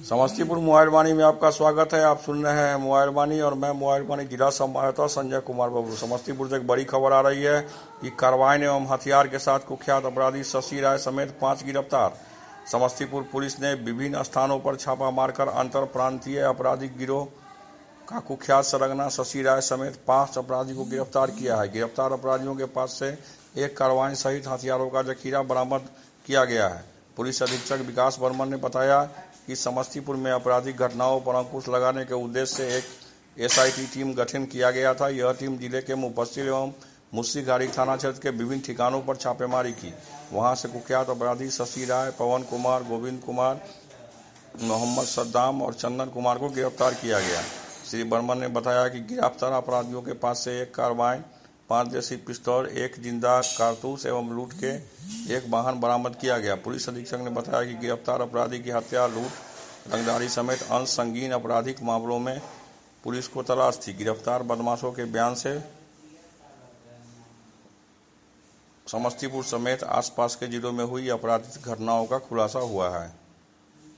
Samastipur mobile वाणी में आपका स्वागत है। आप सुन रहे हैं मोबाइल वाणी और मैं मोबाइल वाणी जिला संवाददाता संजय कुमार बाबू। समस्तीपुर से एक बड़ी खबर आ रही है कि कार्बाइन एवं हथियार के साथ कुख्यात अपराधी शशि राय समेत 5 गिरफ्तार। समस्तीपुर पुलिस ने विभिन्न स्थानों पर छापा मारकर अंतर प्रांतीय आपराधिक गिरोह का कुख्यात सरगना शशि राय समेत 5 अपराधी को गिरफ्तार किया है। गिरफ्तार अपराधियों के पास से एक कार्बाइन सहित हथियारों का जखीरा बरामद किया गया है। पुलिस अधीक्षक विकास बर्मन ने बताया कि समस्तीपुर में आपराधिक घटनाओं पर अंकुश लगाने के उद्देश्य से एक एसआईटी टीम गठन किया गया था। यह टीम जिले के मुफस्सिल एवं मुस्सीघाटी थाना क्षेत्र के विभिन्न ठिकानों पर छापेमारी की। वहां से कुख्यात अपराधी शशि राय, पवन कुमार, गोविंद कुमार, मोहम्मद सद्दाम और चंदन कुमार को गिरफ्तार किया गया। श्री बर्मन ने बताया कि गिरफ्तार अपराधियों के पास से एक कार्बाइन, 5 देसी पिस्तौल, एक जिंदा कारतूस एवं लूट के एक वाहन बरामद किया गया। पुलिस अधीक्षक ने बताया कि गिरफ्तार अपराधी की हत्या, लूट, रंगदारी समेत अन्य संगीन आपराधिक मामलों में पुलिस को तलाश थी। गिरफ्तार बदमाशों के बयान से समस्तीपुर समेत आसपास के जिलों में हुई आपराधिक घटनाओं का खुलासा हुआ है।